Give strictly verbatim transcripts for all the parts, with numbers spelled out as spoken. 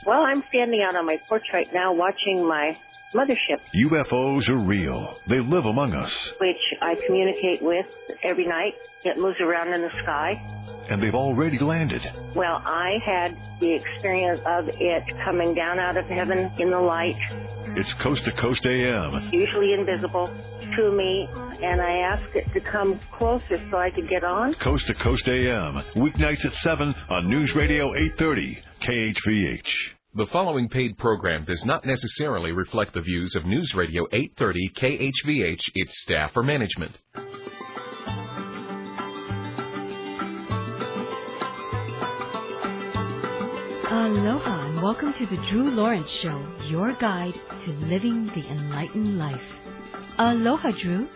Well, I'm standing out on my porch right now watching my mothership. U F Os are real. They live among us. Which I communicate with every night. It moves around in the sky. And they've already landed. Well, I had the experience of it coming down out of heaven in the light. It's Coast to Coast A M. Usually invisible to me, and I asked it to come closer so I could get on. Coast to Coast A M. Weeknights at seven on News Radio eight thirty, K H V H. The following paid program does not necessarily reflect the views of News Radio eight thirty K H V H, its staff, or management. Aloha and welcome to the Drew Lawrence Show, your guide to living the enlightened life. Aloha, Drew.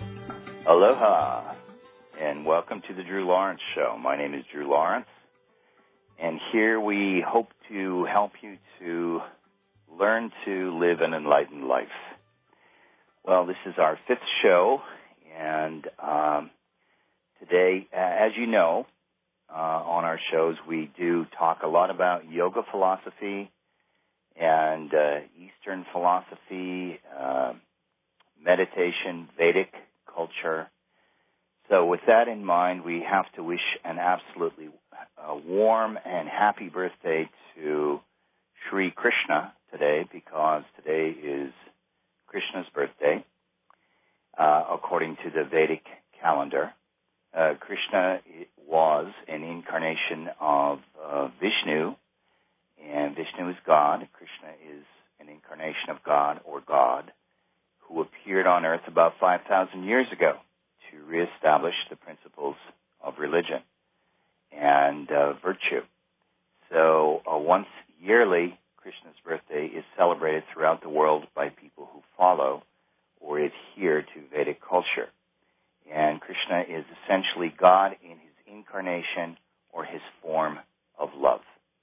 Aloha, and welcome to the Drew Lawrence Show. My name is Drew Lawrence, and here we hope to help you to learn to live an enlightened life. Well, this is our fifth show, and um, today, as you know, uh, on our shows, we do talk a lot about yoga philosophy and uh, Eastern philosophy, uh, meditation, Vedic culture. So with that in mind, we have to wish an absolutely uh, warm and happy birthday to Sri Krishna today, because today is Krishna's birthday, uh, according to the Vedic calendar. Uh, Krishna was an incarnation of uh, Vishnu, and Vishnu is God. Krishna is an incarnation of God, or God, who appeared on earth about five thousand years ago to reestablish the principles of religion and uh, virtue. So uh, once yearly, Krishna's birthday is celebrated throughout the world by people who follow or adhere to Vedic culture. And Krishna is essentially God in his incarnation or his form of love.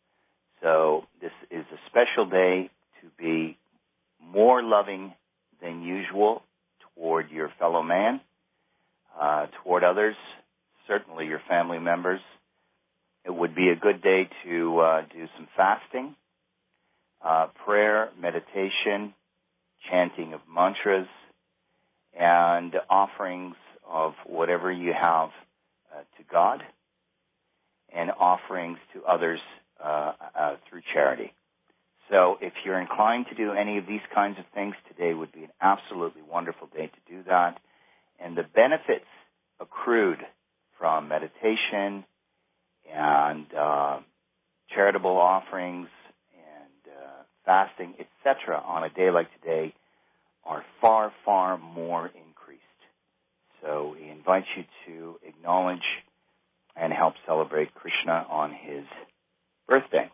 So this is a special day to be more loving than usual toward your fellow man, uh, toward others, certainly your family members. It would be a good day to uh, do some fasting, uh, prayer, meditation, chanting of mantras, and offerings of whatever you have uh, to God, and offerings to others uh, uh, through charity. So if you're inclined to do any of these kinds of things, today would be an absolutely wonderful day to do that. And the benefits accrued from meditation and uh, charitable offerings and uh, fasting, et cetera, on a day like today are far, far more increased. So we invite you to acknowledge and help celebrate Krishna on his birthday.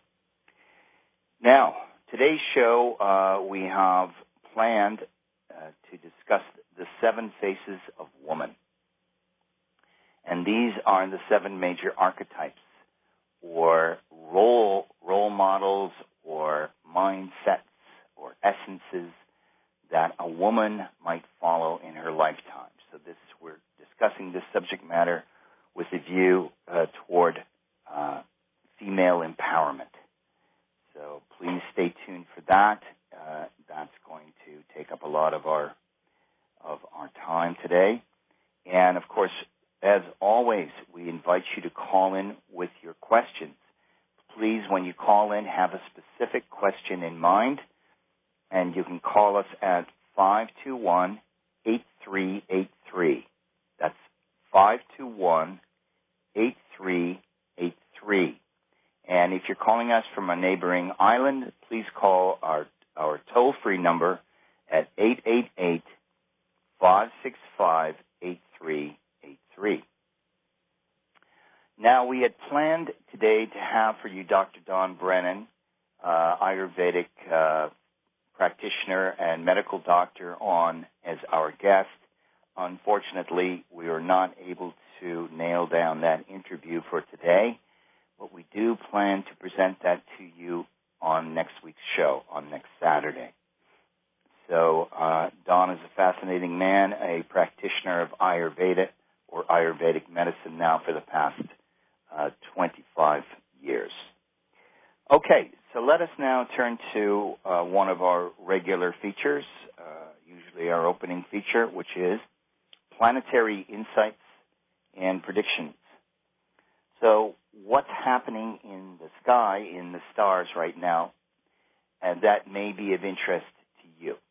Now, today's show, uh, we have planned uh, to discuss the seven faces of woman. And these are the seven major archetypes or role, role models or mindsets or essences that a woman might follow in her lifetime. So this, we're discussing this subject matter with a view uh, toward uh, female empowerment. So please stay tuned for that. Uh, that's going to take up a lot of our of our time today. And of course, as always, we invite you to call in with your questions. Please, when you call in, have a specific question in mind, and you can call us at five two one, eight three eight three. That's five two one, eight three eight three. And if you're calling us from a neighboring island, please call our, our toll-free number at eight eight eight, five six five, eight three eight three. Now, we had planned today to have for you Doctor Dawn Brennan, uh, Ayurvedic uh, practitioner and medical doctor, on as our guest. Unfortunately, we were not able to nail down that interview for today, but we do plan to present that to you on next week's show, on next Saturday. So uh, Don is a fascinating man, a practitioner of Ayurveda or Ayurvedic medicine now for the past uh, twenty-five years. Okay, so let us now turn to uh, one of our regular features, uh, usually our opening feature, which is planetary insights and predictions. So what's happening in the sky, in the stars right now, and that may be of interest to you.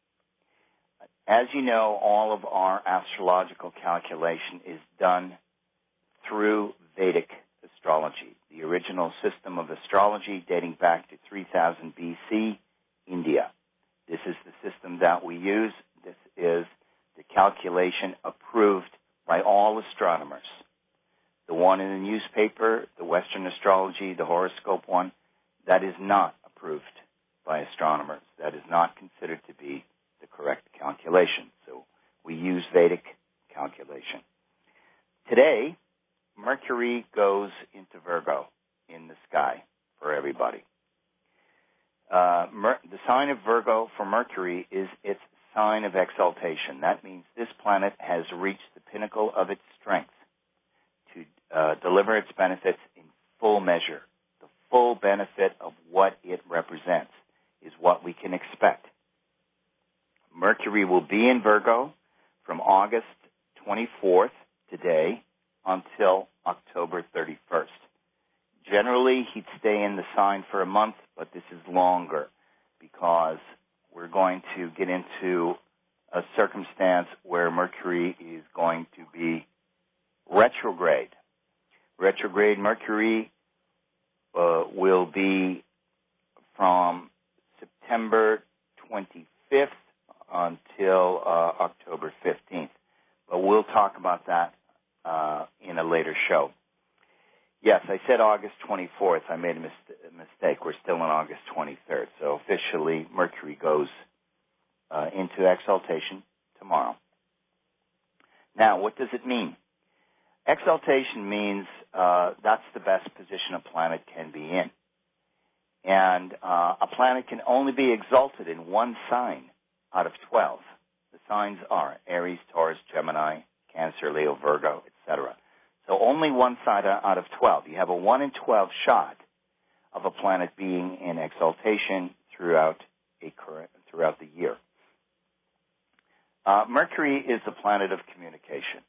As you know, all of our astrological calculation is done through Vedic astrology, the original system of astrology dating back to three thousand B C, India. This is the system that we use. This is the calculation approved by all astronomers. The one in the newspaper, the Western astrology, the horoscope one, that is not approved by astronomers. That is not considered to be the correct calculation. So we use Vedic calculation. Today, Mercury goes into Virgo in the sky for everybody. Uh, Mer- the sign of Virgo for Mercury is its sign of exaltation. That means this planet has reached the pinnacle of its strength to uh, deliver its benefits in full measure. The full benefit of what it represents is what we can expect. Mercury will be in Virgo from August twenty-fourth, today, until October thirty-first. Generally, he'd stay in the sign for a month, but this is longer because we're going to get into a circumstance where Mercury is going to be retrograde. Retrograde Mercury uh, will be from September twenty-fifth until uh, October fifteenth. But we'll talk about that uh, in a later show. Yes, I said August twenty-fourth. I made a, mis- a mistake. We're still on August twenty-third. So officially, Mercury goes uh, into exaltation tomorrow. Now, what does it mean? Exaltation means uh, that's the best position a planet can be in. And uh, a planet can only be exalted in one sign out of twelve. The signs are Aries, Taurus, Gemini, Cancer, Leo, Virgo, et cetera. So only one side out of twelve. You have a one in twelve shot of a planet being in exaltation throughout a current, throughout the year. Uh, Mercury is the planet of communication.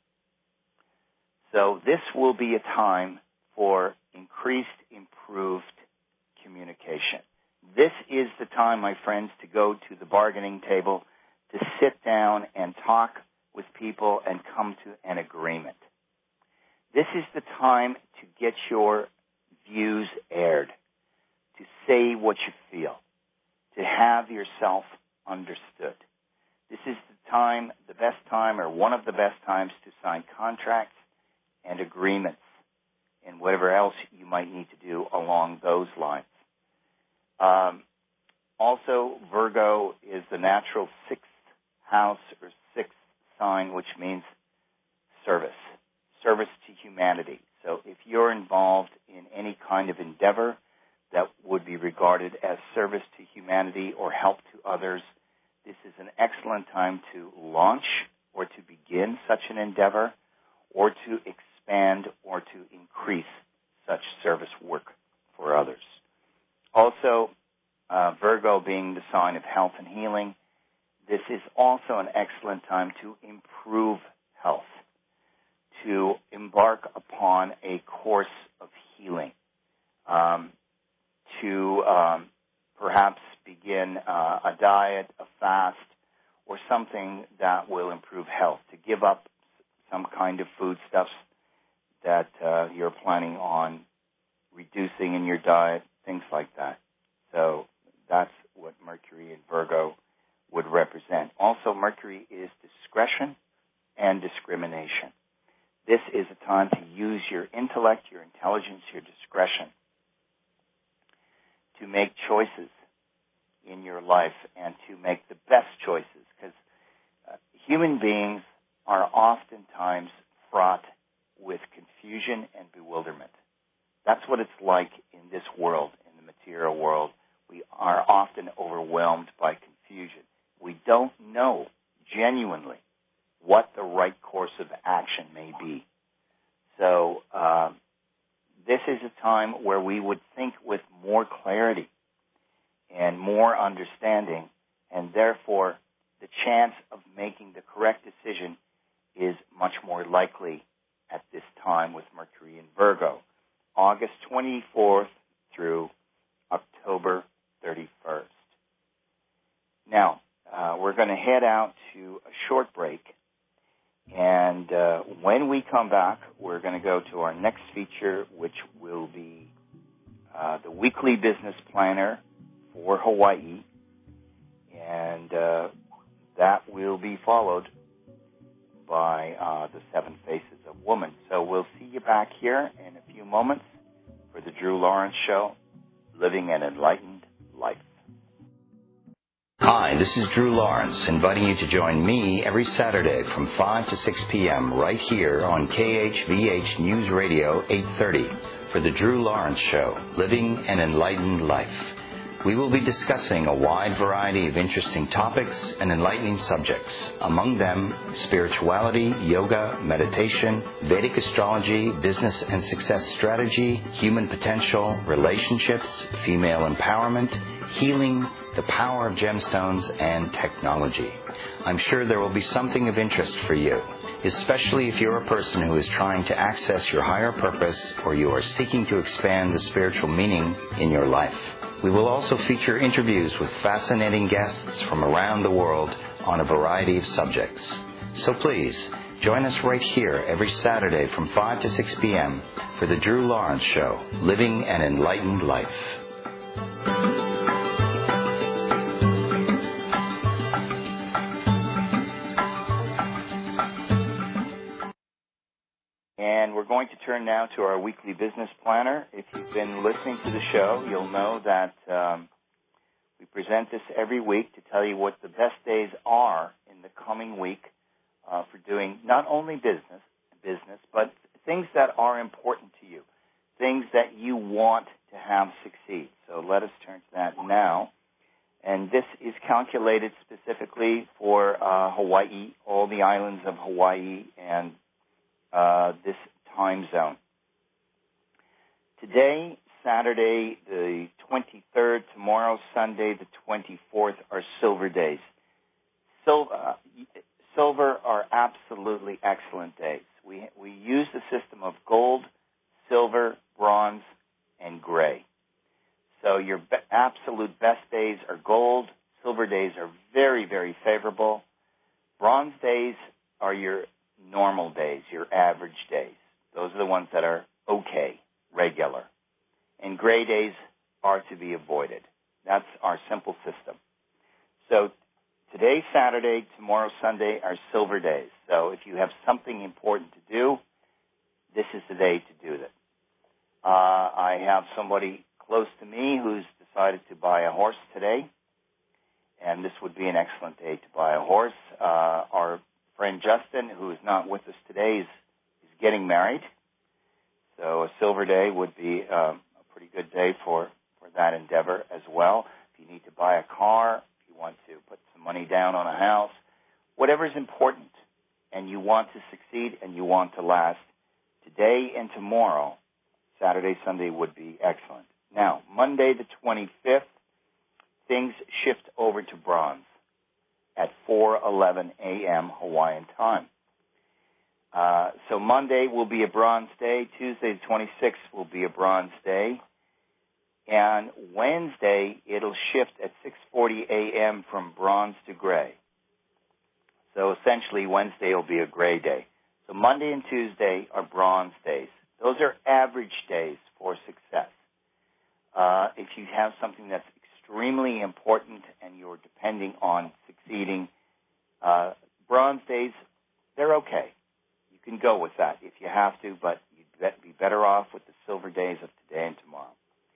So this will be a time for increased, improved communication. This is the time, my friends, to go to the bargaining table, to sit down and talk with people and come to an agreement. This is the time to get your views aired, to say what you feel, to have yourself understood. This is the time, the best time, or one of the best times to sign contracts and agreements and whatever else you might need to do along those lines. Um, also, Virgo is the natural sixth house or sixth sign, which means service, service to humanity. So if you're involved in any kind of endeavor that would be regarded as service to humanity or help to others, this is an excellent time to launch or to begin such an endeavor or to expand or to increase such service work for others. Also, uh, Virgo being the sign of health and healing, this is also an excellent time to improve health, to embark upon a course of healing, um, to um, perhaps begin uh, a diet, a fast, or something that will improve health, to give up some kind of foodstuffs that uh, you're planning on reducing in your diet, things like that. So that's what Mercury in Virgo would represent. Also, Mercury is discretion and discrimination. This is a time to use your intellect, your intelligence, your discretion to make choices in your life and to make the best choices, because uh, human beings are oftentimes fraught with confusion and bewilderment. That's what it's like in this world, in the material world. We are often overwhelmed by confusion. We don't know genuinely what the right course of action may be. So uh, this is a time where we would think with more clarity and more understanding, and therefore the chance of making the correct decision is much more likely at this time with Mercury in Virgo, August twenty-fourth through October thirty-first. Now, uh, we're going to head out to a short break, and uh, when we come back, we're going to go to our next feature, which will be uh, the weekly business planner for Hawaii, and uh, that will be followed by uh, the Seven Faces of Woman. So we'll see you back here in a few moments for the Drew Lawrence Show, Living an Enlightened Life. Hi, this is Drew Lawrence, inviting you to join me every Saturday from five to six p.m. right here on K H V H News Radio eight thirty for the Drew Lawrence Show, Living an Enlightened Life. We will be discussing a wide variety of interesting topics and enlightening subjects, among them spirituality, yoga, meditation, Vedic astrology, business and success strategy, human potential, relationships, female empowerment, healing, the power of gemstones, and technology. I'm sure there will be something of interest for you, especially if you're a person who is trying to access your higher purpose or you are seeking to expand the spiritual meaning in your life. We will also feature interviews with fascinating guests from around the world on a variety of subjects. So please, join us right here every Saturday from five to six p.m. for the Drew Lawrence Show, Living an Enlightened Life. And we're going to turn now to our weekly business planner. If you've been listening to the show, you'll know that um, we present this every week to tell you what the best days are in the coming week uh, for doing not only business, business, but things that are important to you, things that you want to have succeed. So let us turn to that now. And this is calculated specifically for uh, Hawaii, all the islands of Hawaii, and Uh, this time zone. Today, Saturday, the twenty-third, tomorrow, Sunday, the twenty-fourth, are silver days. Silver, uh, silver are absolutely excellent days. We, we use the system of gold, silver, bronze, and gray. So your be- absolute best days are gold. Silver days are very, very favorable. Bronze days are your normal days, your average days. Those are the ones that are okay, regular. And gray days are to be avoided. That's our simple system. So today, Saturday, tomorrow, Sunday are silver days. So if you have something important to do, this is the day to do that. Uh, I have somebody close to me who's decided to buy a horse today, and this would be an excellent day to buy a horse. Uh, our friend Justin, who is not with us today, is, is getting married. So a silver day would be um, a pretty good day for, for that endeavor as well. If you need to buy a car, if you want to put some money down on a house, whatever is important, and you want to succeed and you want to last, today and tomorrow, Saturday, Sunday, would be excellent. Now, Monday the twenty-fifth, things shift over to bronze at four eleven a.m. Hawaiian time. Uh, so Monday will be a bronze day. Tuesday the twenty-sixth will be a bronze day. And Wednesday, it'll shift at six forty a.m. from bronze to gray. So essentially, Wednesday will be a gray day. So Monday and Tuesday are bronze days. Those are average days for success. Uh, if you have something that's extremely important and you're depending on succeeding, uh, bronze days, they're okay. You can go with that if you have to, but you'd be better off with the silver days of today and tomorrow.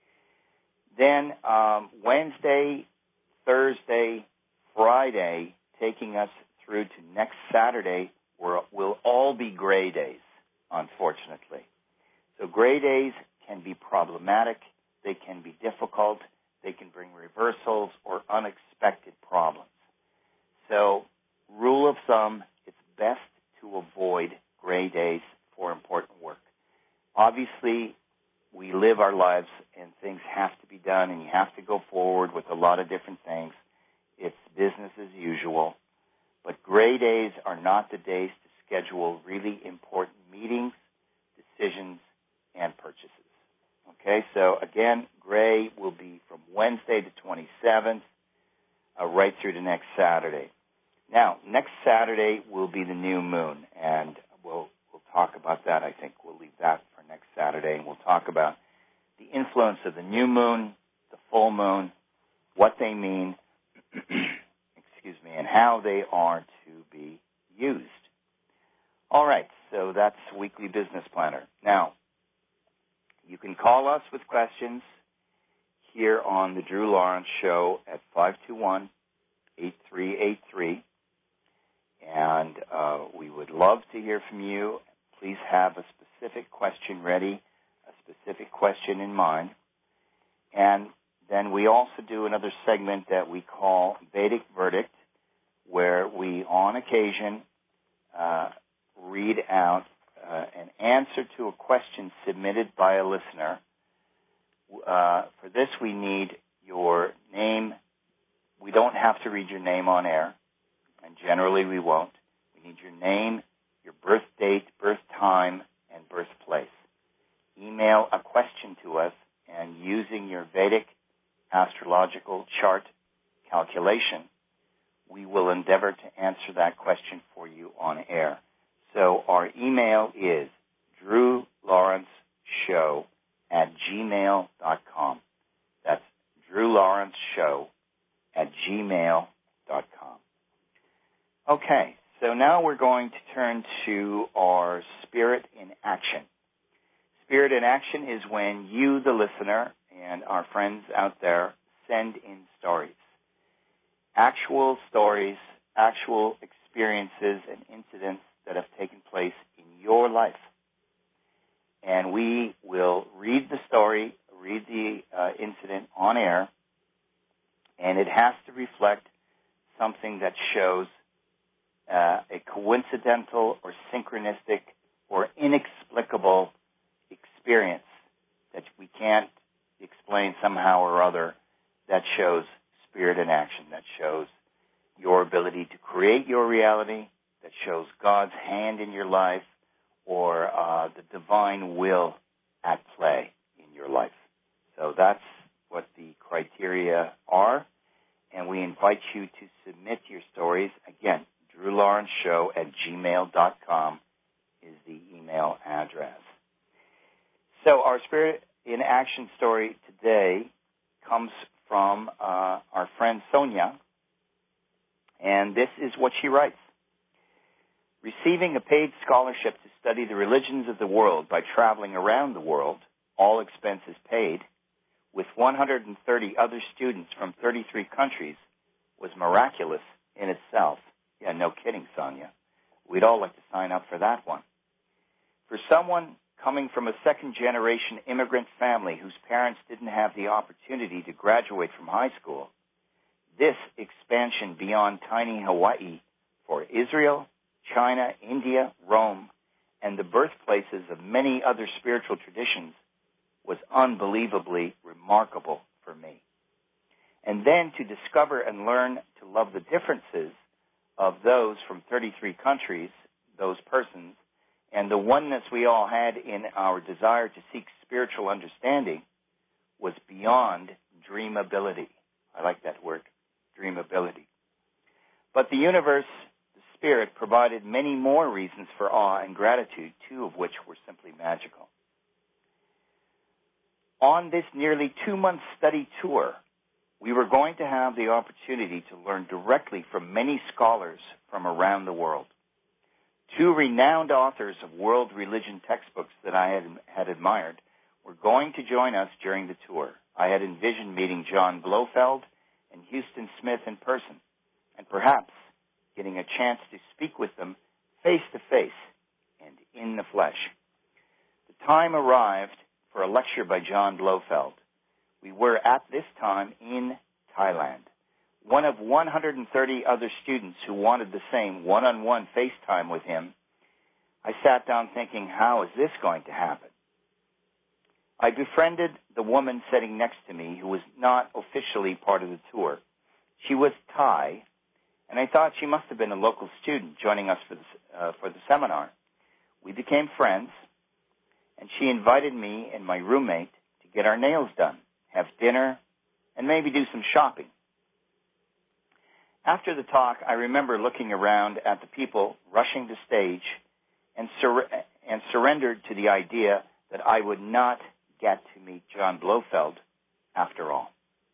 Then um, Wednesday, Thursday, Friday, taking us through to next Saturday, will all be gray days, unfortunately. So gray days can be problematic. They can be difficult. They can bring reversals or unexpected problems. So, rule of thumb, it's best to avoid gray days for important work. Obviously, we live our lives and things have to be done and you have to go forward with a lot of different things. It's business as usual. But gray days are not the days to schedule really important meetings, decisions, and purchases. Okay, so again, gray will be from Wednesday the twenty-seventh uh, right through to next Saturday. Now, next Saturday will be the new moon, and we'll we'll talk about that. I think we'll leave that for next Saturday, and we'll talk about the influence of the new moon, the full moon, what they mean, excuse me, and how they are to be used. All right, so that's Weekly Business Planner. Now, you can call us with questions here on the Drew Lawrence Show at five two one, eight three eight three. And uh, we would love to hear from you. Please have a specific question ready, a specific question in mind. And then we also do another segment that we call Vedic Verdict, where we, on occasion, uh, read out uh, an answer to a question submitted by a listener. Uh, for this, we need your name. We don't have to read your name on air, and generally we won't. We need your name, your birth date, birth time, and birthplace. Email a question to us, and using your Vedic astrological chart calculation, we will endeavor to answer that question for you on air. So our email is drew lawrence show at gmail dot com. That's drew lawrence show at gmail dot com. Okay, so now we're going to turn to our Spirit in Action. Spirit in Action is when you, the listener, and our friends out there send in stories. Actual stories, actual experiences and incidents that have taken place in your life. And we will read the story, read the uh, incident on air, and it has to reflect something that shows uh, a coincidental or synchronistic or inexplicable experience that we can't explain somehow or other, that shows spirit in action, that shows your ability to create your reality, that shows God's hand in your life, or uh, the divine will at play in your life. So that's what the criteria are, and we invite you to submit your stories. Again, drew lawrence show at gmail dot com is the email address. So our Spirit in Action story today comes from uh, our friend Sonia, and this is what she writes. Receiving a paid scholarship to study the religions of the world by traveling around the world, all expenses paid, with one hundred thirty other students from thirty-three countries was miraculous in itself. Yeah, no kidding, Sonia. We'd all like to sign up for that one. For someone coming from a second-generation immigrant family whose parents didn't have the opportunity to graduate from high school, this expansion beyond tiny Hawaii for Israel, China, India, Rome, and the birthplaces of many other spiritual traditions was unbelievably remarkable for me. And then to discover and learn to love the differences of those from thirty-three countries, those persons, and the oneness we all had in our desire to seek spiritual understanding was beyond dreamability. I like that word, dreamability. But the universe, the Spirit, provided many more reasons for awe and gratitude, two of which were simply magical. On this nearly two-month study tour, we were going to have the opportunity to learn directly from many scholars from around the world. Two renowned authors of world religion textbooks that I had, had admired were going to join us during the tour. I had envisioned meeting John Blofeld and Houston Smith in person, and perhaps getting a chance to speak with them face to face and in the flesh. The time arrived for a lecture by John Blofeld. We were at this time in Thailand. One of one hundred thirty other students who wanted the same one-on-one FaceTime with him. I sat down thinking, how is this going to happen? I befriended the woman sitting next to me who was not officially part of the tour. She was Thai, and I thought she must have been a local student joining us for the, uh, for the seminar. We became friends, and she invited me and my roommate to get our nails done, have dinner, and maybe do some shopping. After the talk, I remember looking around at the people rushing the stage and, sur- and surrendered to the idea that I would not get to meet John Blofeld after all.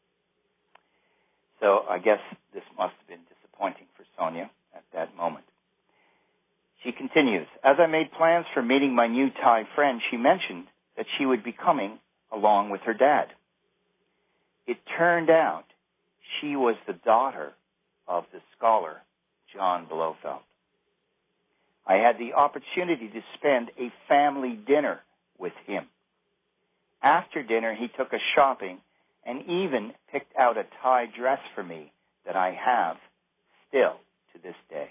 So I guess this must have been disappointing for Sonia at that moment. She continues, as I made plans for meeting my new Thai friend, she mentioned that she would be coming along with her dad. It turned out she was the daughter of the scholar John Blofeld. I had the opportunity to spend a family dinner with him. After dinner, he took us shopping and even picked out a Thai dress for me that I have still to this day.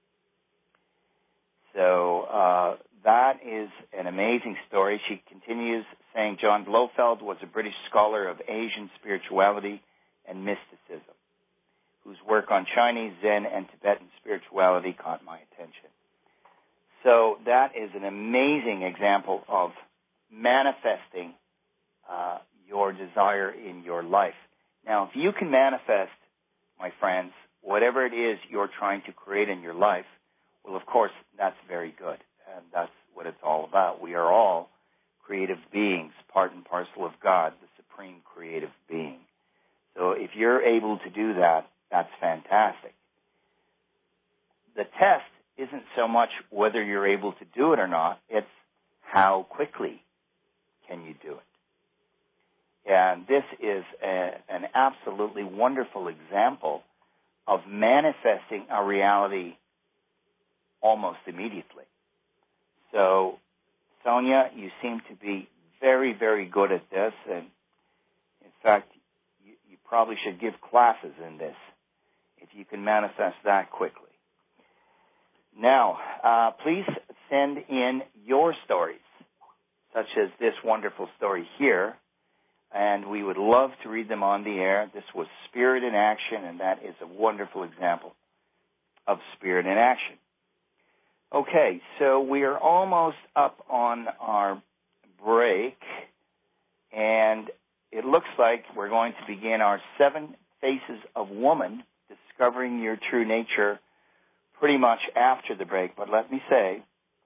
So uh, that is an amazing story. She continues saying John Blofeld was a British scholar of Asian spirituality and mysticism, whose work on Chinese, Zen, and Tibetan spirituality caught my attention. So that is an amazing example of manifesting uh, your desire in your life. Now, if you can manifest, my friends, whatever it is you're trying to create in your life, well, of course, that's very good, and that's what it's all about. We are all creative beings, part and parcel of God, the supreme creative being. So if you're able to do that, that's fantastic. The test isn't so much whether you're able to do it or not, it's how quickly can you do it. And this is a, an absolutely wonderful example of manifesting a reality almost immediately. So, Sonia, you seem to be very, very good at this, and in fact, you, you probably should give classes in this if you can manifest that quickly. Now, uh, please send in your stories, such as this wonderful story here, and we would love to read them on the air. This was Spirit in Action, and that is a wonderful example of Spirit in Action. Okay, so we are almost up on our break, and it looks like we're going to begin our Seven Faces of Woman, Discovering Your True Nature, pretty much after the break. But let me say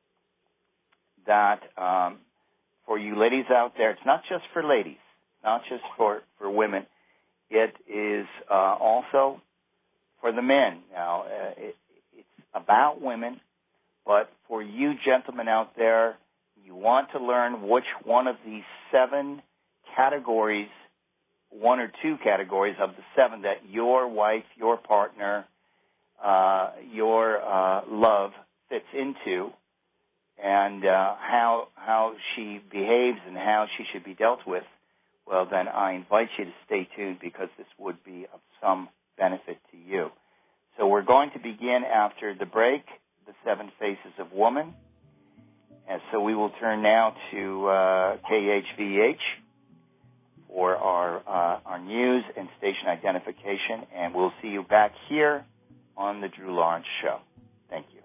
that um, for you ladies out there, it's not just for ladies, not just for, for women. It is uh, also for the men. Now, uh, it, it's about women, but for you gentlemen out there, you want to learn which one of these seven categories, one or two categories of the seven that your wife, your partner, uh, your uh, love fits into, and uh, how how she behaves and how she should be dealt with, well, then I invite you to stay tuned because this would be of some benefit to you. So we're going to begin after the break, the Seven Faces of Woman. And so we will turn now to uh, K H V H for our, uh, our news and station identification, and we'll see you back here on the Drew Lawrence Show. Thank you.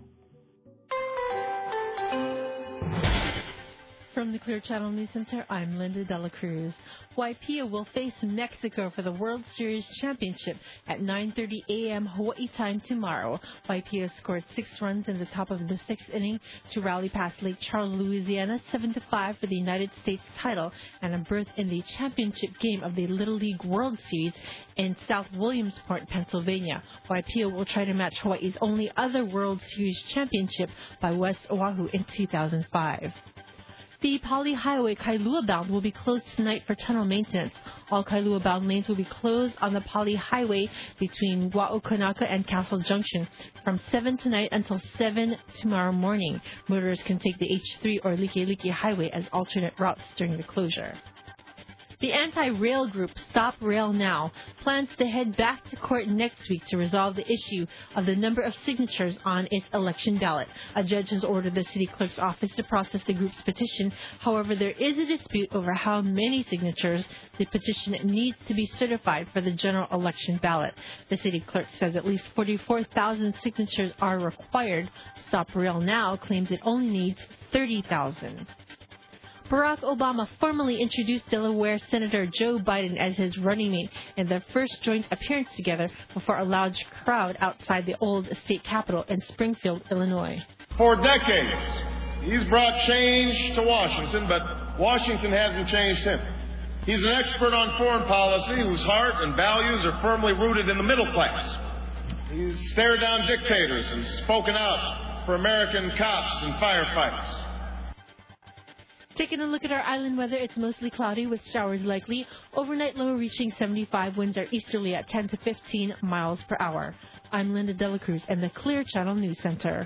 From the Clear Channel News Center, I'm Linda Dela Cruz. Waipia will face Mexico for the World Series Championship at nine thirty a.m. Hawaii time tomorrow. Waipia scored six runs in the top of the sixth inning to rally past Lake Charles, Louisiana, seven to five for the United States title and a berth in the championship game of the Little League World Series in South Williamsport, Pennsylvania. Waipia will try to match Hawaii's only other World Series championship by West Oahu in two thousand five. The Pali Highway Kailua-bound will be closed tonight for tunnel maintenance. All Kailua-bound lanes will be closed on the Pali Highway between Wa'ukanaka and Castle Junction from seven tonight until seven tomorrow morning. Motorists can take the H three or Likelike Highway as alternate routes during the closure. The anti-rail group Stop Rail Now plans to head back to court next week to resolve the issue of the number of signatures on its election ballot. A judge has ordered the city clerk's office to process the group's petition. However, there is a dispute over how many signatures the petition needs to be certified for the general election ballot. The city clerk says at least forty-four thousand signatures are required. Stop Rail Now claims it only needs thirty thousand. Barack Obama formally introduced Delaware Senator Joe Biden as his running mate in their first joint appearance together before a large crowd outside the old state capitol in Springfield, Illinois. For decades, he's brought change to Washington, but Washington hasn't changed him. He's an expert on foreign policy whose heart and values are firmly rooted in the middle class. He's stared down dictators and spoken out for American cops and firefighters. Taking a look at our island weather, it's mostly cloudy with showers likely. Overnight low reaching seventy-five. Winds are easterly at ten to fifteen miles per hour. I'm Linda Dela Cruz in the Clear Channel News Center.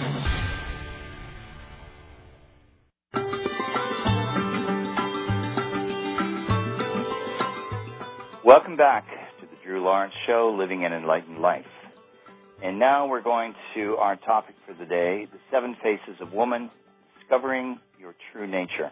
Welcome back to the Drew Lawrence Show, Living an Enlightened Life. And now we're going to our topic for the day, the seven faces of woman, discovering your true nature.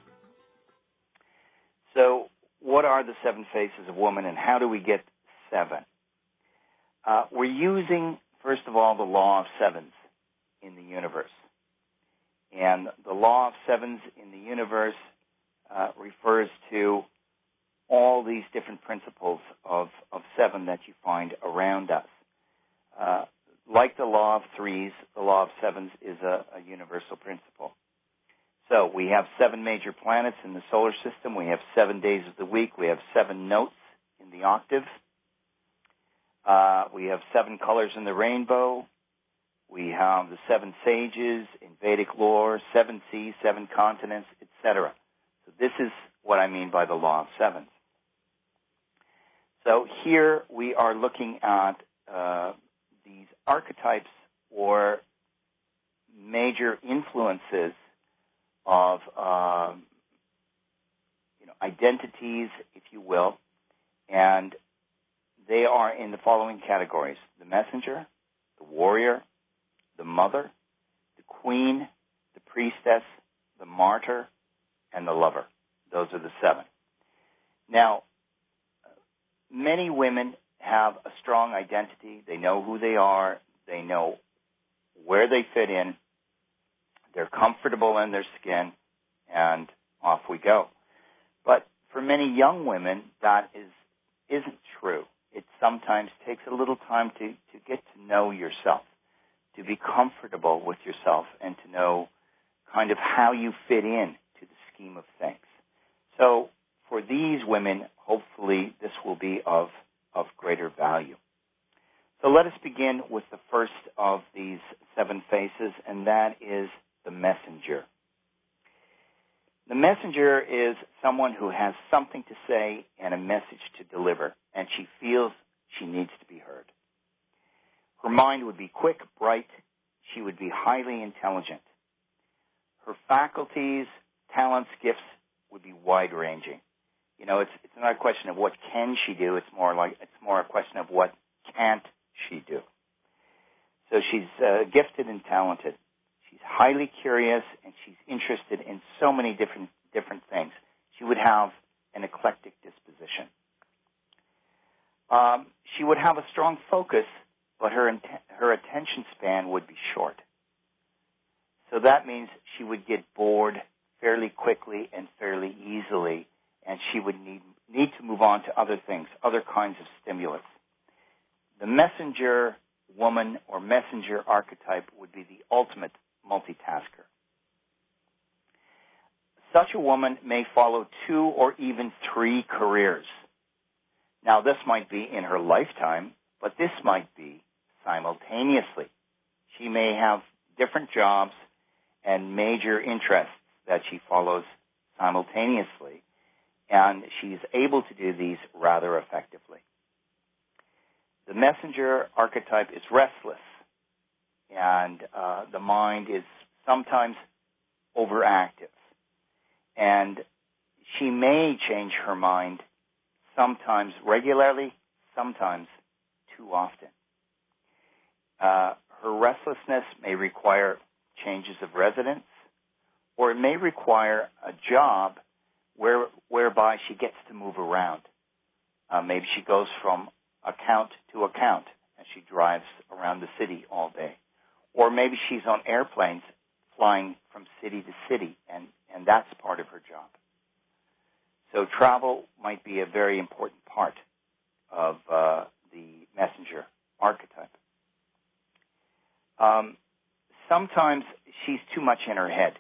So, what are the seven faces of woman, and how do we get seven? Uh, we're using, first of all, the law of sevens in the universe. And the law of sevens in the universe uh, refers to all these different principles of, of seven that you find around us. Uh, like the law of threes, the law of sevens is a, a universal principle. So we have seven major planets in the solar system. We have seven days of the week. We have seven notes in the octave. Uh, we have seven colors in the rainbow. We have the seven sages in Vedic lore, seven seas, seven continents, et cetera. So this is what I mean by the law of sevens. So here we are looking at uh, these archetypes or major influences of uh, you know, identities, if you will, and they are in the following categories: the messenger, the warrior, the mother, the queen, the priestess, the martyr, and the lover. Those are the seven. Now, many women have a strong identity. They know who they are. They know where they fit in. They're comfortable in their skin, and off we go. But for many young women, that is, isn't true. It sometimes takes a little time to, to get to know yourself, to be comfortable with yourself, and to know kind of how you fit in to the scheme of things. So for these women, hopefully this will be of, of greater value. So let us begin with the first of these seven faces, and that is the messenger. The messenger is someone who has something to say and a message to deliver, and she feels she needs to be heard. Her mind would be quick, bright. She would be highly intelligent. Her faculties, talents, gifts would be wide-ranging. You know, it's it's not a question of what can she do. It's more like it's more a question of what can't she do. So she's uh, gifted and talented. She's highly curious, and she's interested in so many different different things. She would have an eclectic disposition. Um, she would have a strong focus, but her int- her attention span would be short. So that means she would get bored fairly quickly and fairly easily, and she would need need to move on to other things, other kinds of stimulus. The messenger woman or messenger archetype would be the ultimate multitasker. Such a woman may follow two or even three careers. Now, this might be in her lifetime, but this might be simultaneously. She may have different jobs and major interests that she follows simultaneously, and she's able to do these rather effectively. The messenger archetype is restless, and uh, the mind is sometimes overactive, and she may change her mind sometimes regularly, sometimes too often. Uh, her restlessness may require changes of residence, or it may require a job where, whereby she gets to move around. Uh, maybe she goes from account to account and she drives around the city all day. Or maybe she's on airplanes flying from city to city, and, and that's part of her job. So travel might be a very important part of uh, the messenger archetype. Um, sometimes she's too much in her head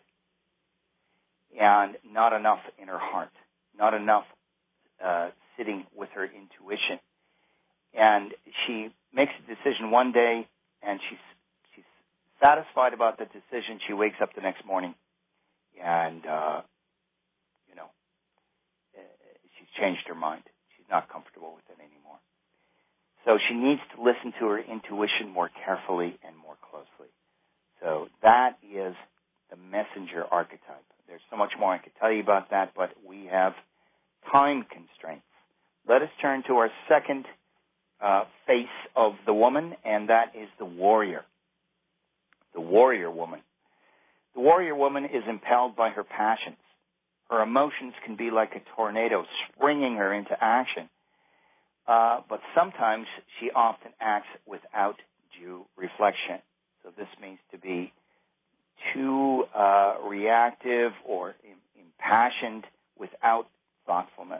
and not enough in her heart, not enough uh, sitting with her intuition. And she makes a decision one day, and she's she's satisfied about the decision. She wakes up the next morning, and uh, you know, uh, she's changed her mind. She's not comfortable with it anymore. So she needs to listen to her intuition more carefully and more closely. So that is the messenger archetype. There's so much more I could tell you about that, but we have time constraints. Let us turn to our second uh, face of the woman, and that is the warrior. The warrior woman. The warrior woman is impelled by her passions. Her emotions can be like a tornado springing her into action. Uh, but sometimes she often acts without due reflection. So this means to be too uh, reactive or im- impassioned without thoughtfulness.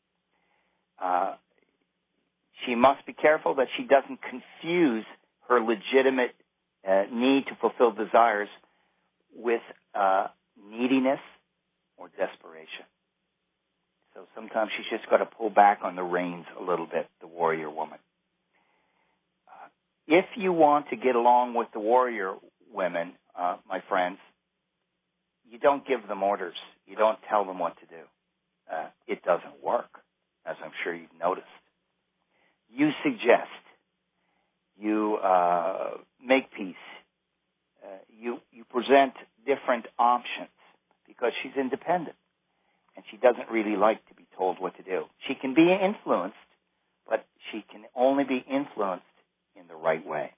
Uh, she must be careful that she doesn't confuse her legitimate uh, need to fulfill desires with uh, neediness or desperation. So sometimes she's just got to pull back on the reins a little bit, the warrior woman. Uh, if you want to get along with the warrior women, uh, my friends, you don't give them orders. You don't tell them what to do. Uh, it doesn't work, as I'm sure you've noticed. You suggest. You uh, make peace. Uh, you, you present different options because she's independent. And she doesn't really like to be told what to do. She can be influenced, but she can only be influenced in the right way.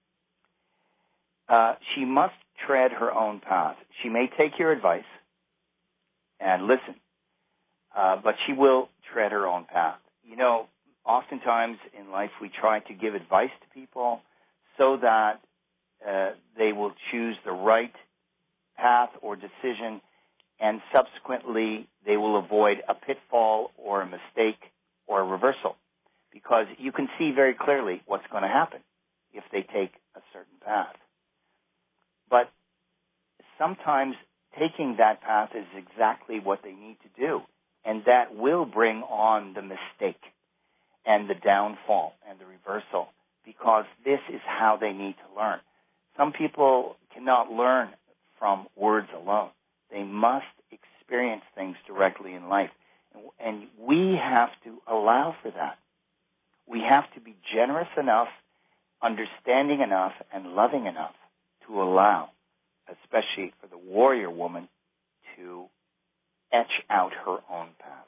Uh, she must tread her own path. She may take your advice and listen, uh, but she will tread her own path. You know, oftentimes in life we try to give advice to people so that uh, they will choose the right path or decision, and subsequently they will avoid a pitfall or a mistake or a reversal, because you can see very clearly what's going to happen if they take a certain path. But sometimes taking that path is exactly what they need to do, and that will bring on the mistake and the downfall and the reversal, because this is how they need to learn. Some people cannot learn from words alone. They must experience things directly in life. And we have to allow for that. We have to be generous enough, understanding enough, and loving enough to allow, especially for the warrior woman, to etch out her own path.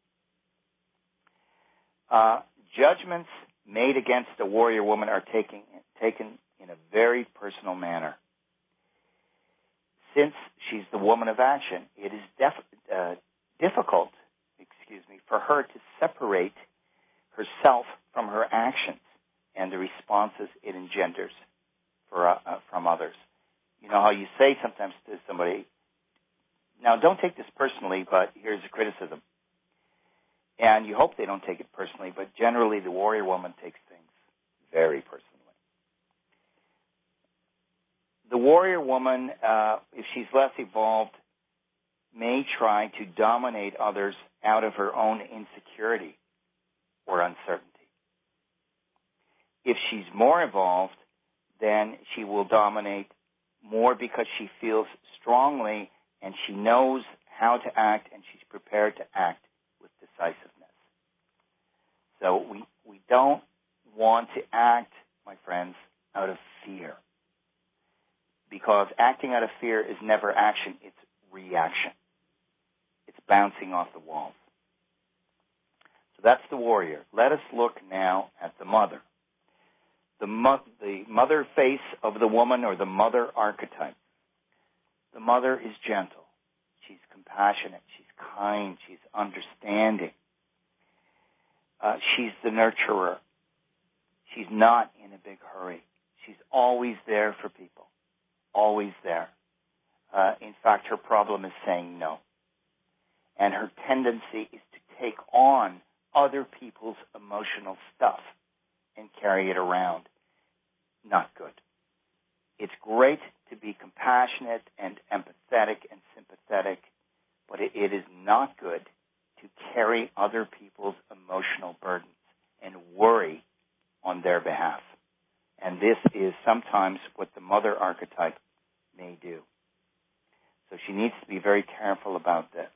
Uh, judgments made against a warrior woman are taking, taken in a very personal manner. Since she's the woman of action, it is def- uh, difficult, excuse me, for her to separate herself from her actions and the responses it engenders for, uh, uh, from others. You know how you say sometimes to somebody, now don't take this personally, but here's a criticism. And you hope they don't take it personally, but generally the warrior woman takes things very personally. The warrior woman, uh, if she's less evolved, may try to dominate others out of her own insecurity or uncertainty. If she's more evolved, then she will dominate more because she feels strongly and she knows how to act and she's prepared to act with decisiveness. So we, we don't want to act, my friends, out of fear. Because acting out of fear is never action, it's reaction. It's bouncing off the walls. So that's the warrior. Let us look now at the mother. The, mo- the mother face of the woman, or the mother archetype. The mother is gentle. She's compassionate. She's kind. She's understanding. Uh, she's the nurturer. She's not in a big hurry. She's always there for people. Always there. Uh, in fact, her problem is saying no. And her tendency is to take on other people's emotional stuff and carry it around. Not good. It's great to be compassionate and empathetic and sympathetic, but it, it is not good to carry other people's emotional burdens and worry on their behalf. And this is sometimes what the mother archetype may do. So she needs to be very careful about this.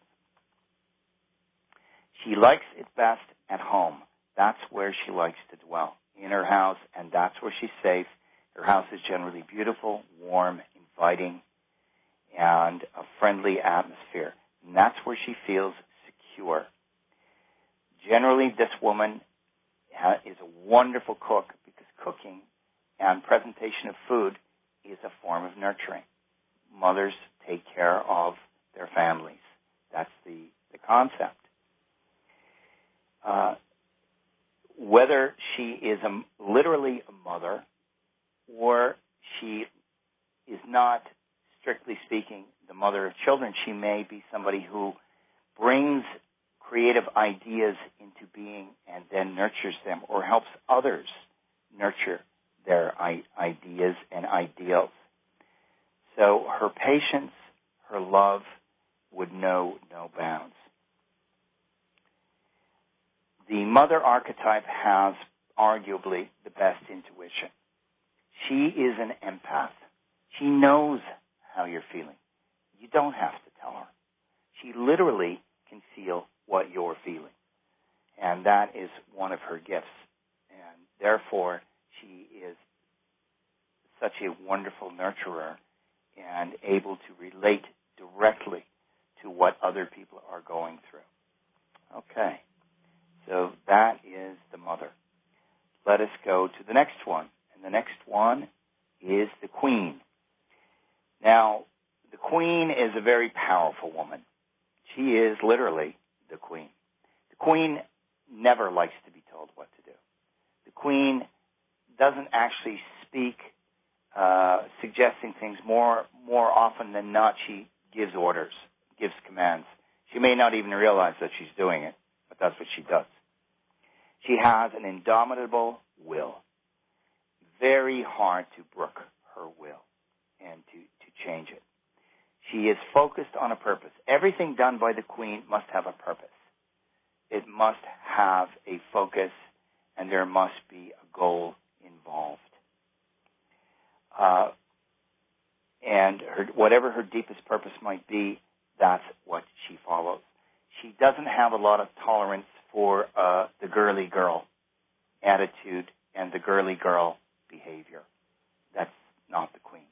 She likes it best at home. That's where she likes to dwell, in her house, and that's where she's safe. Her house is generally beautiful, warm, inviting, and a friendly atmosphere. And that's where she feels secure. Generally, this woman ha- is a wonderful cook, because cooking and presentation of food is a form of nurturing. Mothers take care of their families. That's the, the concept. Uh, whether she is a, literally a mother, or she is not, strictly speaking, the mother of children, she may be somebody who brings creative ideas into being and then nurtures them, or helps others nurture their I- ideas and ideals. So her patience, her love would know no bounds. The mother archetype has arguably the best intuition. She is an empath. She knows how you're feeling. You don't have to tell her. She literally can feel what you're feeling. And that is one of her gifts. And therefore, she is such a wonderful nurturer and able to relate directly to what other people are going through. Okay. So that is the mother. Let us go to the next one. And the next one is the queen. Now, the queen is a very powerful woman. She is literally the queen. The queen never likes to be told what to do. The queen doesn't actually speak, uh, suggesting things. More, more often than not, she gives orders, gives commands. She may not even realize that she's doing it, but that's what she does. She has an indomitable will. Very hard to brook her will and to, to change it. She is focused on a purpose. Everything done by the queen must have a purpose. It must have a focus, and there must be a goal involved. Uh, and her, whatever her deepest purpose might be, that's what she follows. She doesn't have a lot of tolerance for uh, the girly girl attitude and the girly girl behavior. That's not the queen.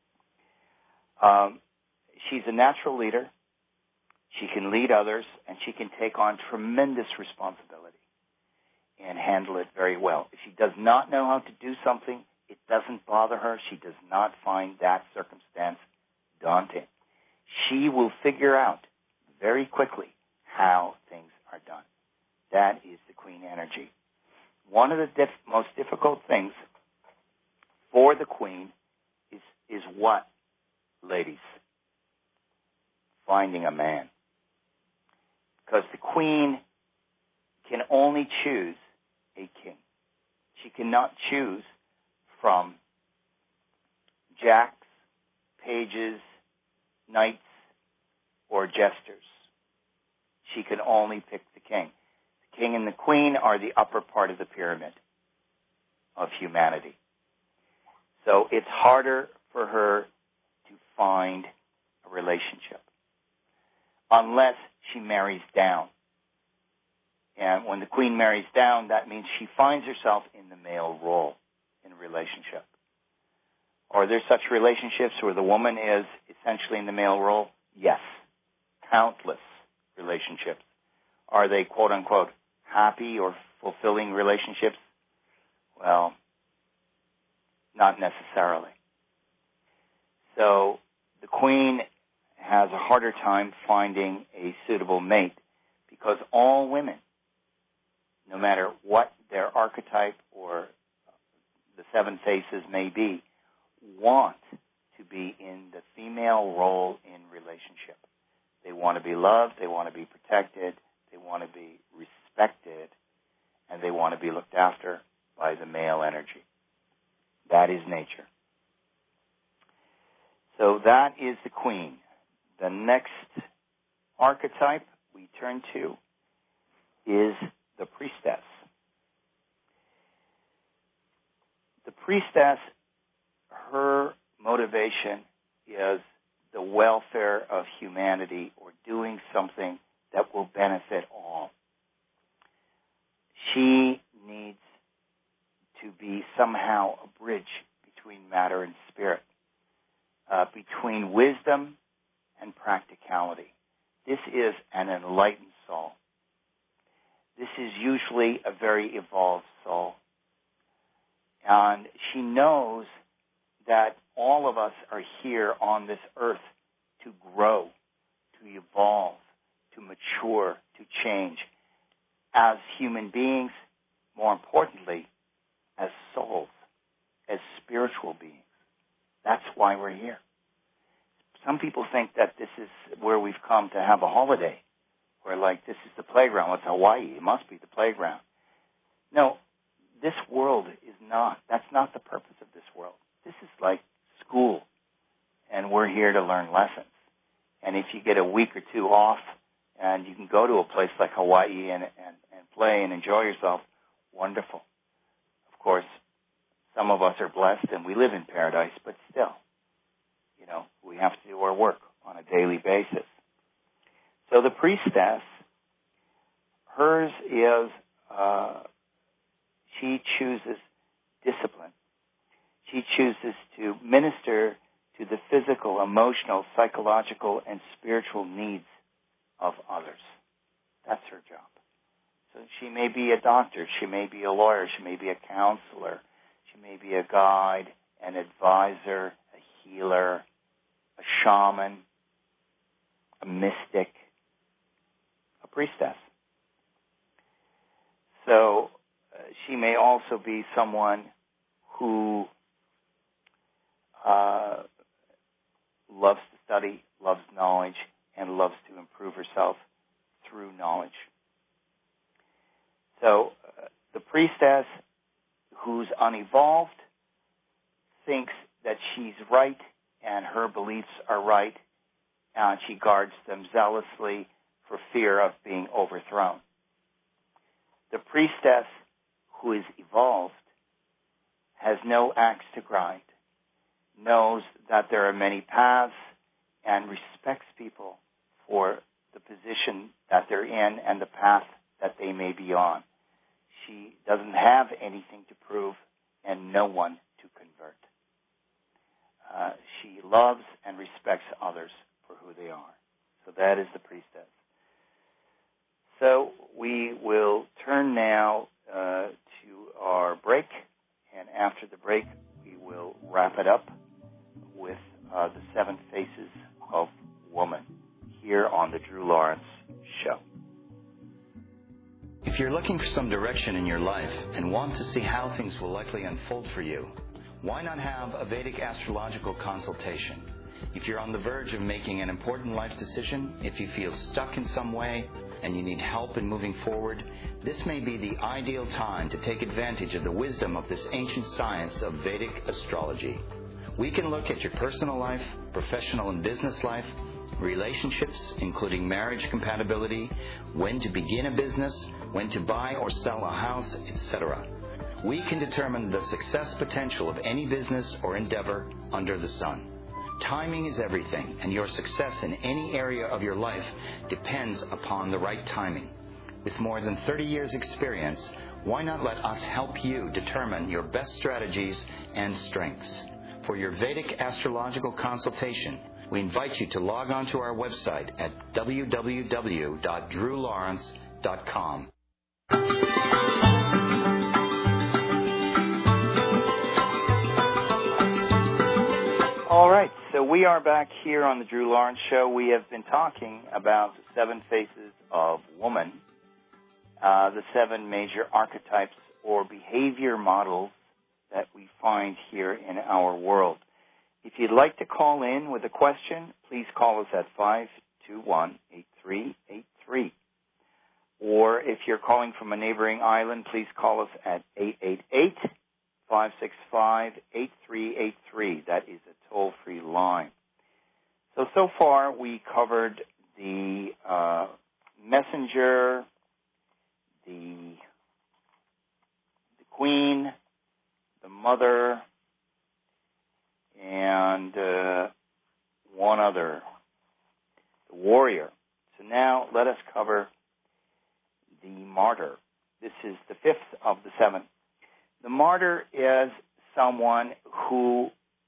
Um, she's a natural leader. She can lead others, and she can take on tremendous responsibility and handle it very well. If she does not know how to do something, it doesn't bother her. She does not find that circumstance daunting. She will figure out very quickly how things are done. That is the queen energy. One of the diff- most difficult things for the queen is, is what, ladies? Finding a man. Because the queen can only choose a king. She cannot choose from jacks, pages, knights, or jesters. She can only pick the king. The king and the queen are the upper part of the pyramid of humanity. So it's harder for her to find a relationship unless she marries down. And when the queen marries down, that means she finds herself in the male role in a relationship. Are there such relationships where the woman is essentially in the male role? Yes. Countless relationships? Are they, quote unquote, happy or fulfilling relationships? Well, not necessarily. So the Queen has a harder time finding a suitable mate because all women, no matter what their archetype or the seven faces may be, want to be in the female role in relationship. They want to be loved, they want to be protected, they want to be respected, and they want to be looked after by the male energy. That is nature. So that is the Queen. The next archetype we turn to is the Priestess. The Priestess, her motivation is the welfare of humanity or doing something that will benefit all. She needs to be somehow a bridge between matter and spirit, uh, between wisdom and practicality. This is an enlightened soul. This is usually a very evolved soul. And she knows that all of us are here on this earth to grow, to evolve, to mature, to change as human beings, more importantly, as souls, as spiritual beings. That's why we're here. Some people think that this is where we've come to have a holiday, where like this is the playground. It's Hawaii. It must be the playground. No, this world is not. That's not the purpose of this world. This is like school, and we're here to learn lessons. And if you get a week or two off and you can go to a place like Hawaii and, and, and play and enjoy yourself, wonderful. Of course, some of us are blessed and we live in paradise, but still, you know, we have to do our work on a daily basis. So the Priestess, hers is, uh, she chooses discipline. She chooses to minister to the physical, emotional, psychological, and spiritual needs of others. That's her job. So she may be a doctor, she may be a lawyer, she may be a counselor, she may be a guide, an advisor, a healer, a shaman, a mystic, a priestess. So uh, she may also be someone who uh, loves to study, loves knowledge, and loves to improve herself through knowledge. So uh, the priestess who's unevolved thinks that she's right and her beliefs are right, and she guards them zealously for fear of being overthrown. The priestess who is evolved has no axe to grind, knows that there are many paths, and respects people for the position that they're in and the path that they may be on. She doesn't have anything to prove and no one to convert. Uh, she loves and respects others for who they are. So that is the priestess. So we will turn now uh, to our break, and after the break we will wrap it up with uh, the seven faces of woman here on the Drew Lawrence Show. If you're looking for some direction in your life and want to see how things will likely unfold for you, why not have a Vedic astrological consultation? If you're on the verge of making an important life decision, if you feel stuck in some way and you need help in moving forward, this may be the ideal time to take advantage of the wisdom of this ancient science of Vedic astrology. We can look at your personal life, professional and business life, relationships, including marriage compatibility, when to begin a business, when to buy or sell a house, et cetera. We can determine the success potential of any business or endeavor under the sun. Timing is everything, and your success in any area of your life depends upon the right timing. With more than thirty years experience, why not let us help you determine your best strategies and strengths? For your Vedic astrological consultation, We invite you to log on to our website at w w w dot drew lawrence dot com. All right, so we are back here on the Drew Lawrence Show. We have been talking about the seven faces of woman, uh, the seven major archetypes or behavior models that we find here in our world. If you'd like to call in with a question, please call us at five two one, eight three eight three. Or if you're calling from a neighboring island, please call us at eight eight eight, five six five, eight three eight three. That is a toll-free line. So, so far we covered the uh, messenger, the, the queen, the mother, and uh, one other, the warrior. So now let us cover the martyr. This is the fifth of the seven. The martyr is someone who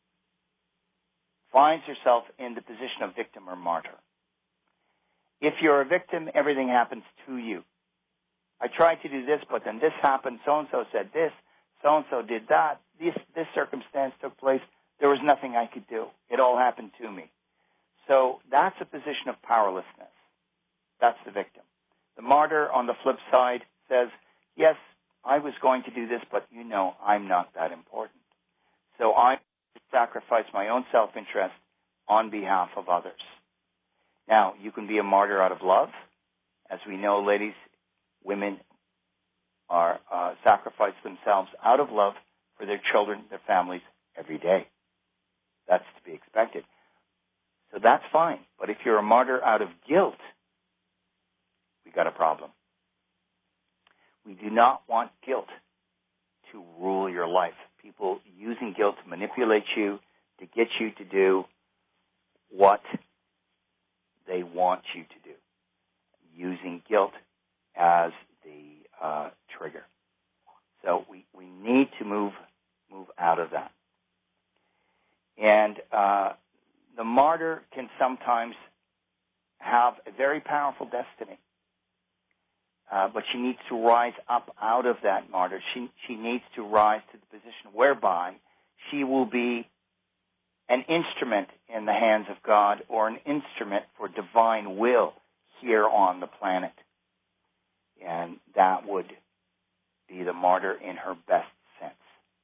finds herself in the position of victim or martyr. If you're a victim, everything happens to you. I tried to do this, but then this happened, so-and-so said this, so-and-so did that, this, this circumstance took place. There was nothing I could do. It all happened to me. So that's a position of powerlessness. That's the victim. The martyr, on the flip side, says, yes, I was going to do this, but you know I'm not that important. So I sacrifice my own self-interest on behalf of others. Now, you can be a martyr out of love. As we know, ladies, women are uh, sacrifice themselves out of love for their children, their families, every day. That's to be expected. So that's fine. But if you're a martyr out of guilt, we got a problem. We do not want guilt to rule your life. People using guilt to manipulate you, to get you to do what they want you to do. Using guilt as the uh, trigger. So we, we need to move move out of that. And uh, the martyr can sometimes have a very powerful destiny. Uh, but she needs to rise up out of that martyr. She, she needs to rise to the position whereby she will be an instrument in the hands of God or an instrument for divine will here on the planet. And that would be the martyr in her best sense.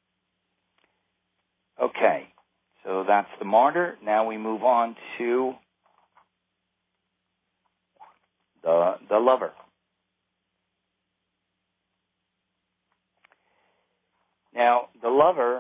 Okay, so that's the martyr. Now we move on to the, the lover. Now, the lover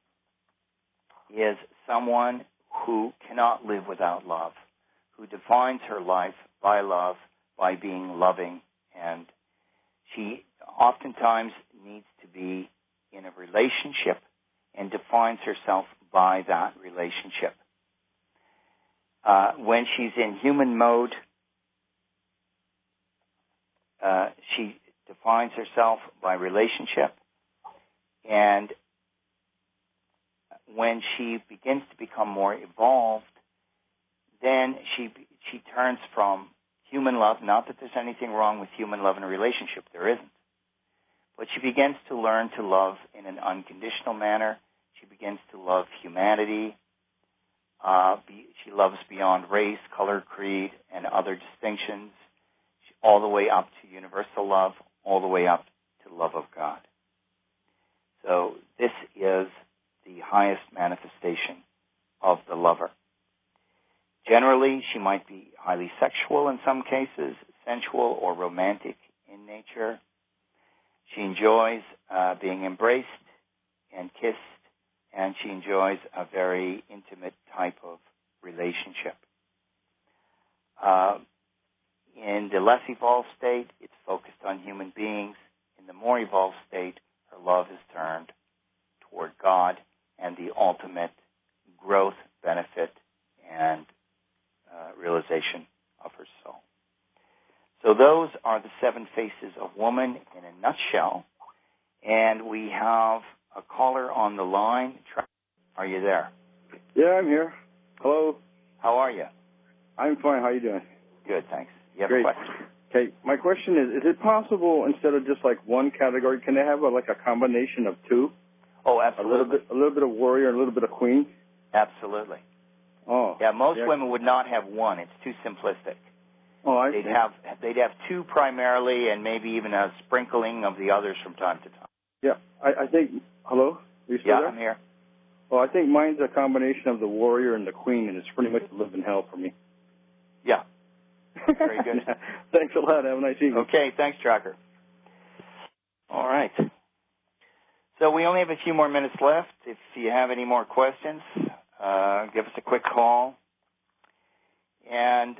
is someone who cannot live without love, who defines her life by love, by being loving, and she oftentimes needs to be in a relationship and defines herself by that relationship. Uh, when she's in human mode, uh, she defines herself by relationship. And when she begins to become more evolved, then she she turns from human love, not that there's anything wrong with human love in a relationship, there isn't, but she begins to learn to love in an unconditional manner. She begins to love humanity. Uh, be, she loves beyond race, color, creed, and other distinctions, she, all the way up to universal love, all the way up to love of God. So this is the highest manifestation of the lover. Generally, she might be highly sexual in some cases, sensual or romantic in nature. She enjoys uh, being embraced and kissed, and she enjoys a very intimate type of relationship. Uh, in the less evolved state, it's focused on human beings. In the more evolved state, her love is turned toward God and the ultimate growth, benefit, and uh, realization of her soul. So those are the seven faces of woman in a nutshell. And we have a caller on the line. Are you there? Yeah, I'm here. Hello. How are you? I'm fine. How are you doing? Good, thanks. You have Great. a question? Okay, my question is, is it possible instead of just like one category, can they have a, like a combination of two? Oh, absolutely. A little bit, a little bit of warrior and a little bit of queen? Absolutely. Oh. Yeah, most yeah. women would not have one. It's too simplistic. Oh, I they'd see. have they'd have two primarily, and maybe even a sprinkling of the others from time to time. Yeah, I, I think. Hello, are you still Yeah, there? I'm here. Well, I think mine's a combination of the warrior and the queen, and it's pretty much a living hell for me. Yeah. Very good. Thanks a lot. Have a nice evening. Okay, thanks, Tracker. All right. So we only have a few more minutes left. If you have any more questions, uh, give us a quick call. And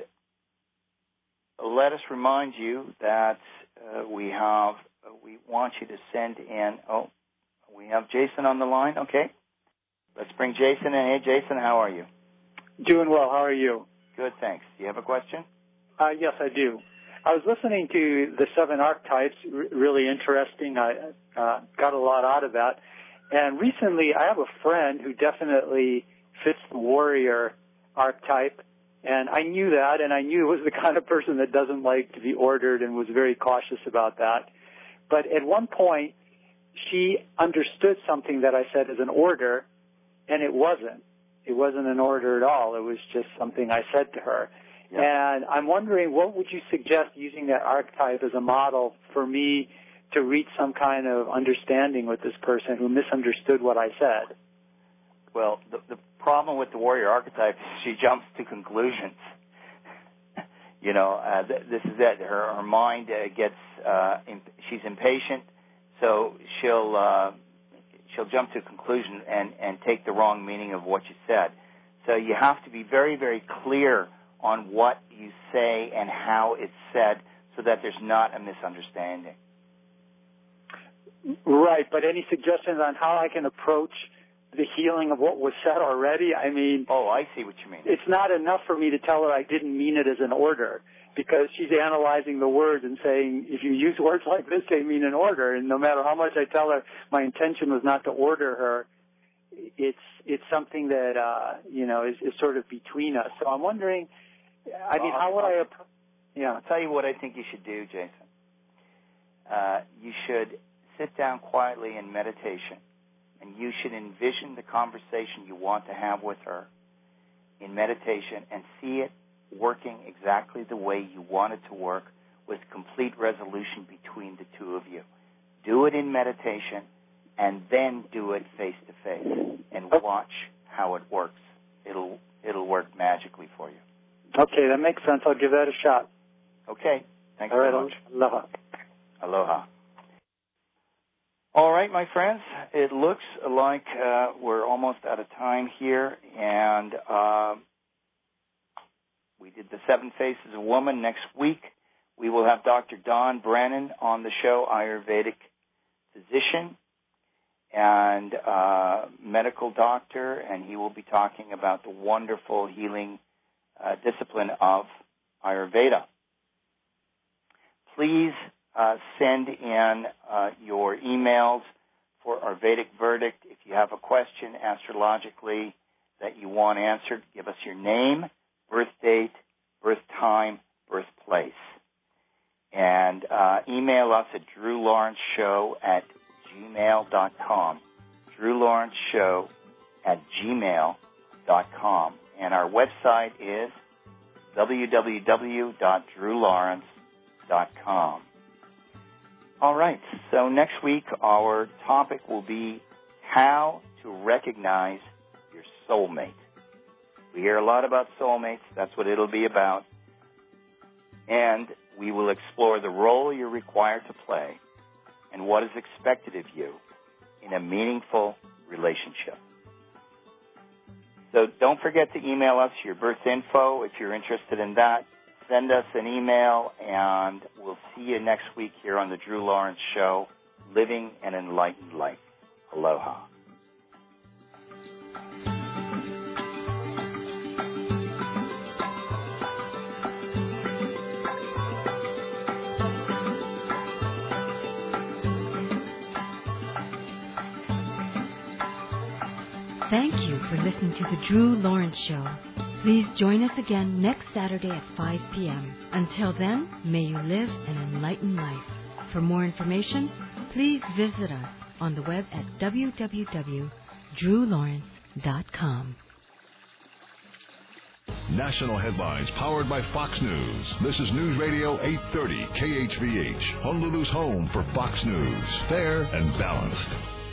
let us remind you that uh, we have, uh, we want you to send in, oh, we have Jason on the line. Okay. Let's bring Jason in. Hey, Jason, how are you? Doing well. How are you? Good, thanks. Do you have a question? Uh, yes, I do. I was listening to the seven archetypes, r- really interesting. I uh, got a lot out of that. And recently, I have a friend who definitely fits the warrior archetype, and I knew that, and I knew it was the kind of person that doesn't like to be ordered and was very cautious about that. But at one point, she understood something that I said as an order, and it wasn't. It wasn't an order at all. It was just something I said to her. Yeah. And I'm wondering, what would you suggest using that archetype as a model for me to reach some kind of understanding with this person who misunderstood what I said? Well, the, the problem with the warrior archetype is she jumps to conclusions. you know, uh, th- this is it. Her, her mind uh, gets, uh, imp- she's impatient, so she'll uh, she'll jump to a conclusion and, and take the wrong meaning of what you said. So you have to be very, very clear on what you say and how it's said so that there's not a misunderstanding. Right, but any suggestions on how I can approach the healing of what was said already? I mean... Oh, I see what you mean. It's not enough for me to tell her I didn't mean it as an order, because she's analyzing the words and saying, if you use words like this, they mean an order, and no matter how much I tell her my intention was not to order her, it's it's something that, uh, you know, is, is sort of between us. So I'm wondering... I mean, well, how would I'll, I... Yeah. I'll tell you what I think you should do, Jason. Uh, you should sit down quietly in meditation, and you should envision the conversation you want to have with her in meditation and see it working exactly the way you want it to work with complete resolution between the two of you. Do it in meditation, and then do it face-to-face, and watch how it works. It'll it'll work magically for you. Okay, that makes sense. I'll give that a shot. Okay. Thanks All right, very much. Aloha. Aloha. All right, my friends. It looks like uh, we're almost out of time here, and uh, we did the Seven Faces of Woman. Next week, we will have Doctor Don Brennan on the show, Ayurvedic physician and uh, medical doctor, and he will be talking about the wonderful healing Uh, discipline of Ayurveda. Please uh, send in uh, your emails for our Vedic verdict. If you have a question astrologically that you want answered, give us your name, birth date, birth time, birthplace. And uh, email us at drew lawrence show at gmail dot com. drew lawrence show at gmail dot com. And our website is w w w dot drew lawrence dot com. All right, so next week our topic will be how to recognize your soulmate. We hear a lot about soulmates. That's what it'll be about. And we will explore the role you're required to play and what is expected of you in a meaningful relationship. So don't forget to email us your birth info if you're interested in that. Send us an email, and we'll see you next week here on the Drew Lawrence Show, Living an Enlightened Life. Aloha. Thank you for listening to The Drew Lawrence Show. Please join us again next Saturday at five p.m. Until then, may you live an enlightened life. For more information, please visit us on the web at w w w dot drew lawrence dot com. National headlines powered by Fox News. This is News Radio eight thirty K H V H, Honolulu's home for Fox News. Fair and balanced.